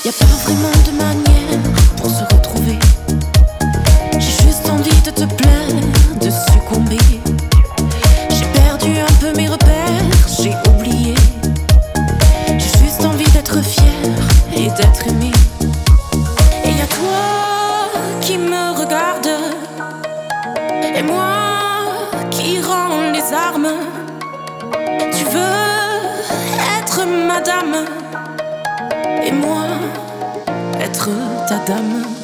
Y a pas vraiment de manière pour se retrouver. J'ai juste envie de te plaire, de succomber. J'ai perdu un peu mes repères, j'ai oublié. J'ai juste envie d'être fière et d'être aimée. Et y a toi qui me regarde, et moi qui rends les armes. Tu veux être ma dame, et moi être ta dame.